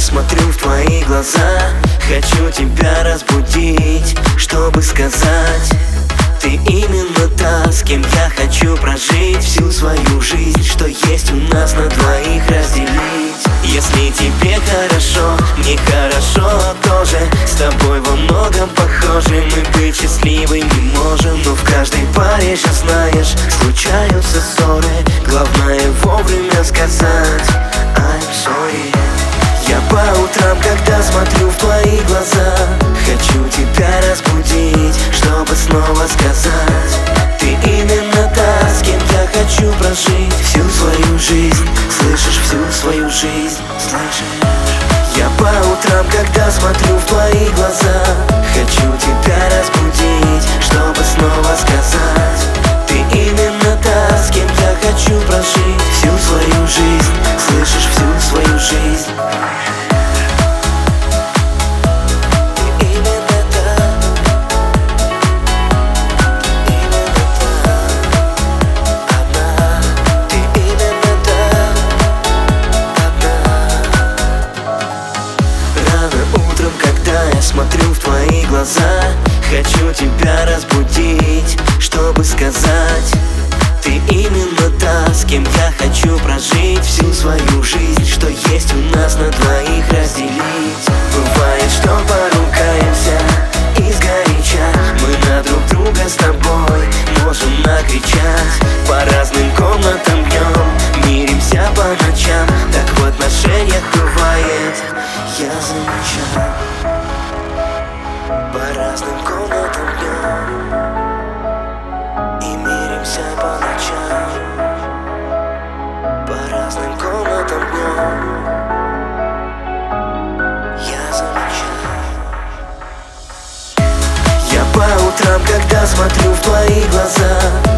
смотрю в твои глаза, хочу тебя разбудить, чтобы сказать: ты именно та, с кем я хочу прожить всю свою жизнь, что есть у нас на двоих разделить. Если тебе хорошо, мне хорошо тоже, с тобой во многом похожи, мы быть счастливы не можем. Но в каждой паре же, знаешь, случаются ссоры, главное вовремя сказать I'm sorry. Я по утрам, когда смотрю в твои глаза, хочу тебя разбудить, чтобы снова сказать: ты именно та, с кем я хочу прожить всю свою жизнь. Слышишь, всю свою жизнь, слышишь? Я по утрам, когда смотрю в твои глаза, хочу тебя разбудить, чтобы снова сказать: ты именно та, с кем я хочу прожить всю свою жизнь. Слышишь, всю свою жизнь. Смотрю в твои глаза, хочу тебя разбудить, чтобы сказать: ты именно та, с кем я хочу прожить всю свою жизнь, что есть у нас на двоих разделить. Бывает, что поругаемся и сгоряча, мы на друг друга с тобой можем накричать. По разным комнатам днем миримся по ночам, так в отношениях бывает, я замечаю. По разным комнатам днем и миримся по ночам. По разным комнатам днем я замечаю. Я по утрам, когда смотрю в твои глаза,